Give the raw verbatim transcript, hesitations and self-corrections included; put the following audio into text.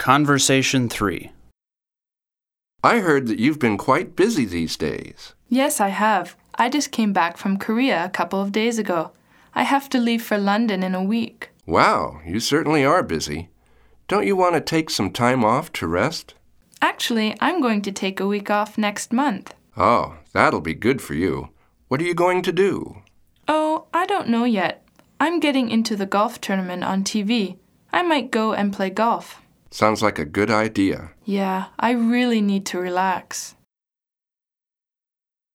Conversation three. I heard that you've been quite busy these days. Yes, I have. I just came back from Korea a couple of days ago. I have to leave for London in a week. Wow, you certainly are busy. Don't you want to take some time off to rest? Actually, I'm going to take a week off next month. Oh, that'll be good for you. What are you going to do? Oh, I don't know yet. I'm getting into the golf tournament on T V. I might go and play golf. Sounds like a good idea. Yeah, I really need to relax.